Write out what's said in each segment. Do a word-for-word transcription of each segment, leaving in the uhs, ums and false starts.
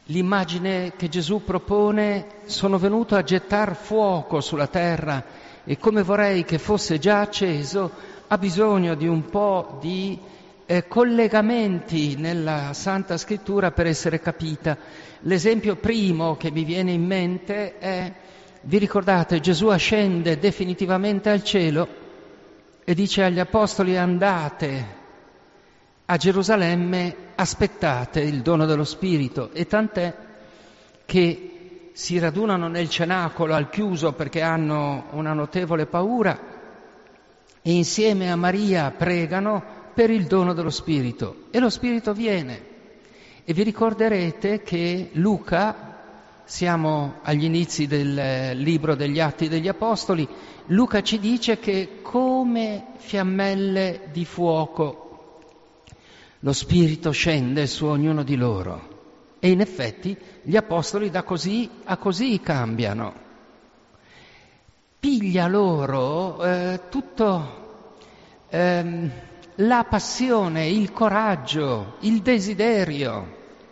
L'immagine che Gesù propone: sono venuto a gettar fuoco sulla terra e come vorrei che fosse già acceso, ha bisogno di un po' di eh, collegamenti nella Santa Scrittura per essere capita. L'esempio primo che mi viene in mente è, vi ricordate, Gesù ascende definitivamente al cielo e dice agli Apostoli: andate a Gerusalemme, aspettate il dono dello Spirito, e tant'è che si radunano nel cenacolo al chiuso perché hanno una notevole paura e insieme a Maria pregano per il dono dello Spirito, e lo Spirito viene. E vi ricorderete che Luca, siamo agli inizi del libro degli Atti degli Apostoli, Luca ci dice che come fiammelle di fuoco lo Spirito scende su ognuno di loro, e in effetti gli Apostoli da così a così cambiano. Piglia loro eh, tutto ehm, la passione, il coraggio, il desiderio,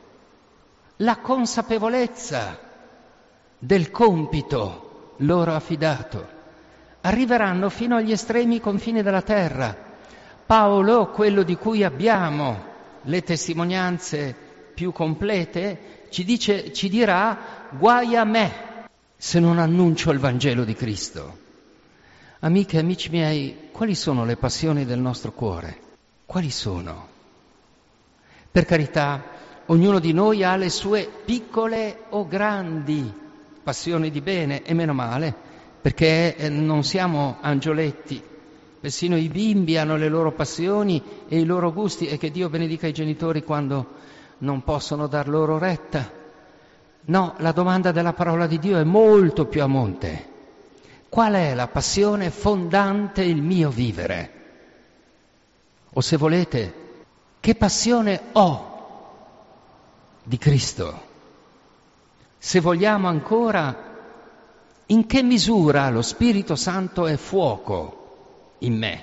la consapevolezza del compito loro affidato. Arriveranno fino agli estremi confini della terra. Paolo, quello di cui abbiamo le testimonianze più complete, ci dice, ci dirà: guai a me se non annuncio il Vangelo di Cristo. Amiche e amici miei, quali sono le passioni del nostro cuore? Quali sono? Per carità, ognuno di noi ha le sue piccole o grandi passioni di bene, e meno male, perché non siamo angioletti. Persino i bimbi hanno le loro passioni e i loro gusti, e che Dio benedica i genitori quando non possono dar loro retta. No, la domanda della parola di Dio è molto più a monte. Qual è la passione fondante il mio vivere? O se volete, che passione ho di Cristo? Se vogliamo ancora, in che misura lo Spirito Santo è fuoco in me?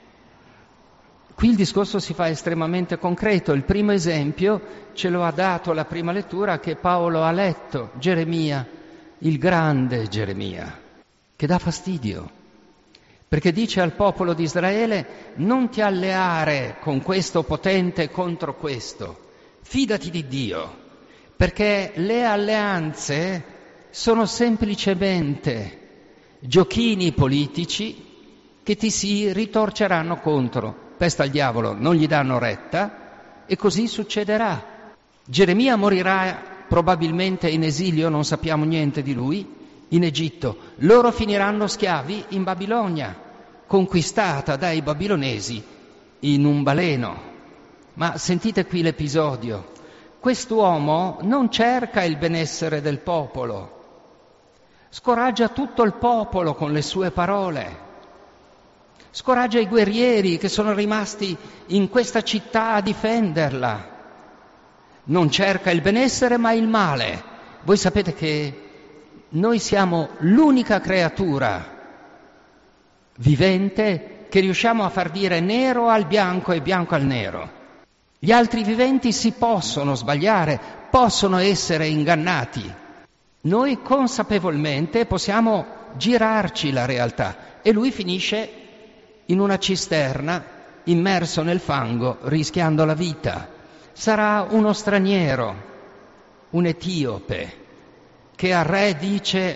Qui il discorso si fa estremamente concreto. Il primo esempio ce lo ha dato la prima lettura che Paolo ha letto, Geremia, il grande Geremia, che dà fastidio, perché dice al popolo di Israele: non ti alleare con questo potente contro questo, fidati di Dio, perché le alleanze sono semplicemente giochini politici che ti si ritorceranno contro. Pesta al diavolo, non gli danno retta, e così succederà. Geremia morirà probabilmente in esilio, non sappiamo niente di lui, in Egitto. Loro finiranno schiavi in Babilonia, conquistata dai babilonesi in un baleno. Ma sentite qui l'episodio. Quest'uomo non cerca il benessere del popolo, scoraggia tutto il popolo con le sue parole. Scoraggia i guerrieri che sono rimasti in questa città a difenderla. Non cerca il benessere ma il male. Voi sapete che noi siamo l'unica creatura vivente che riusciamo a far dire nero al bianco e bianco al nero. Gli altri viventi si possono sbagliare, possono essere ingannati. Noi consapevolmente possiamo girarci la realtà, e lui finisce in una cisterna, immerso nel fango, rischiando la vita. Sarà uno straniero, un etiope, che al re dice: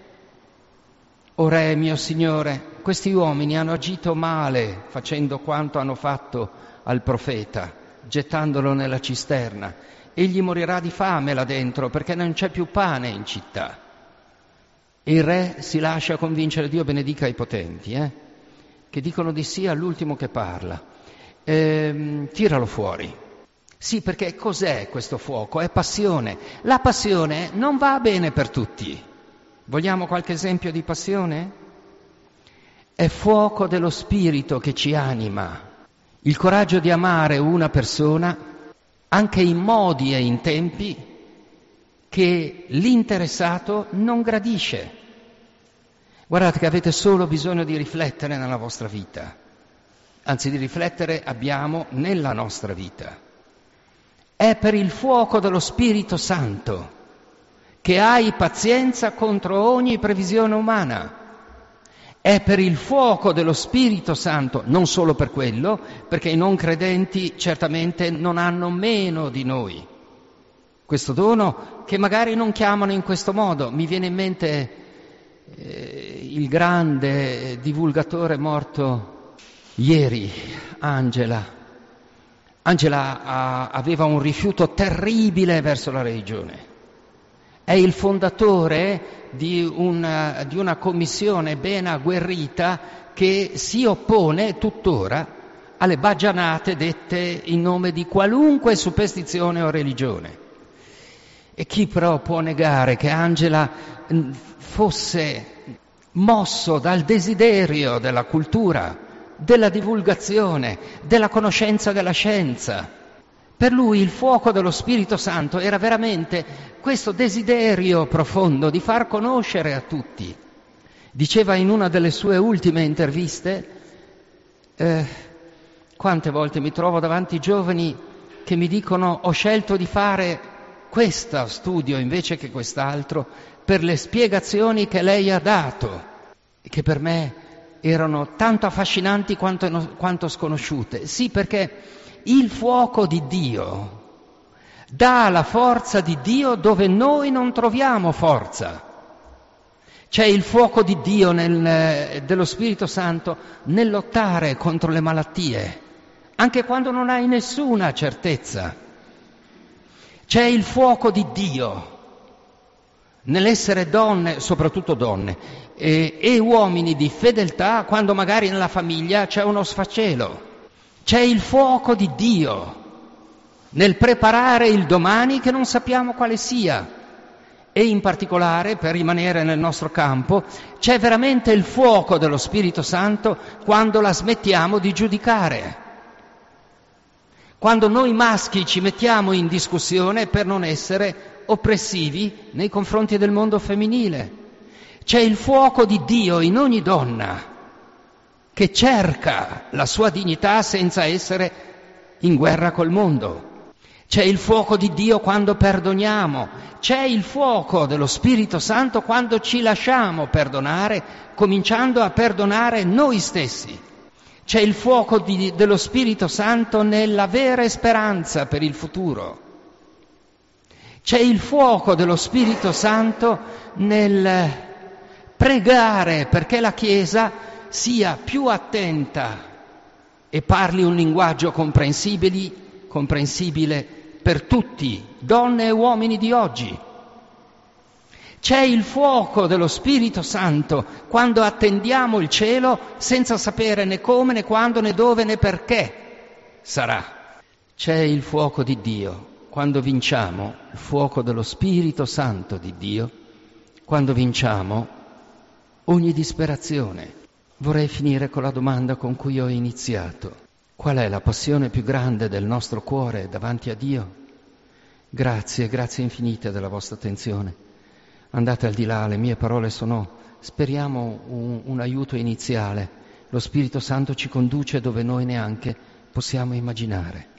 o re mio signore, questi uomini hanno agito male facendo quanto hanno fatto al profeta, gettandolo nella cisterna. Egli morirà di fame là dentro perché non c'è più pane in città. E il re si lascia convincere. Dio benedica i potenti, eh? che dicono di sì all'ultimo che parla. Ehm, tiralo fuori. Sì, perché cos'è questo fuoco? È passione. La passione non va bene per tutti. Vogliamo qualche esempio di passione? È fuoco dello spirito che ci anima. Il coraggio di amare una persona anche in modi e in tempi che l'interessato non gradisce. Guardate che avete solo bisogno di riflettere nella vostra vita, anzi di riflettere abbiamo nella nostra vita. È per il fuoco dello Spirito Santo che hai pazienza contro ogni previsione umana. È per il fuoco dello Spirito Santo, non solo per quello, perché i non credenti certamente non hanno meno di noi questo dono, che magari non chiamano in questo modo. Mi viene in mente eh, il grande divulgatore morto ieri, Angela. Angela ha, aveva un rifiuto terribile verso la religione. È il fondatore di una, di una commissione ben agguerrita che si oppone tuttora alle baggianate dette in nome di qualunque superstizione o religione. E chi però può negare che Angela fosse mosso dal desiderio della cultura, della divulgazione, della conoscenza della scienza? Per lui il fuoco dello Spirito Santo era veramente questo desiderio profondo di far conoscere a tutti. Diceva in una delle sue ultime interviste, eh, quante volte mi trovo davanti ai giovani che mi dicono ho scelto di fare questo studio invece che quest'altro per le spiegazioni che lei ha dato e che per me erano tanto affascinanti quanto, quanto sconosciute. Sì, perché il fuoco di Dio dà la forza di Dio dove noi non troviamo forza. C'è il fuoco di Dio nel, dello Spirito Santo nel lottare contro le malattie, anche quando non hai nessuna certezza. C'è il fuoco di Dio nell'essere donne, soprattutto donne, e, e uomini di fedeltà quando magari nella famiglia c'è uno sfacelo. C'è il fuoco di Dio nel preparare il domani che non sappiamo quale sia. E in particolare, per rimanere nel nostro campo, c'è veramente il fuoco dello Spirito Santo quando la smettiamo di giudicare. Quando noi maschi ci mettiamo in discussione per non essere oppressivi nei confronti del mondo femminile. C'è il fuoco di Dio in ogni donna che cerca la sua dignità senza essere in guerra col mondo. C'è il fuoco di Dio quando perdoniamo. C'è il fuoco dello Spirito Santo quando ci lasciamo perdonare, cominciando a perdonare noi stessi. C'è il fuoco di, dello Spirito Santo nell'avere speranza per il futuro. C'è il fuoco dello Spirito Santo nel pregare perché la Chiesa sia più attenta e parli un linguaggio comprensibile, comprensibile per tutti, donne e uomini di oggi. C'è il fuoco dello Spirito Santo quando attendiamo il cielo senza sapere né come, né quando, né dove, né perché sarà. C'è il fuoco di Dio quando vinciamo, il fuoco dello Spirito Santo di Dio, quando vinciamo ogni disperazione. Vorrei finire con la domanda con cui ho iniziato. Qual è la passione più grande del nostro cuore davanti a Dio? Grazie, grazie infinite della vostra attenzione. Andate al di là, le mie parole sono, speriamo, un, un aiuto iniziale. Lo Spirito Santo ci conduce dove noi neanche possiamo immaginare.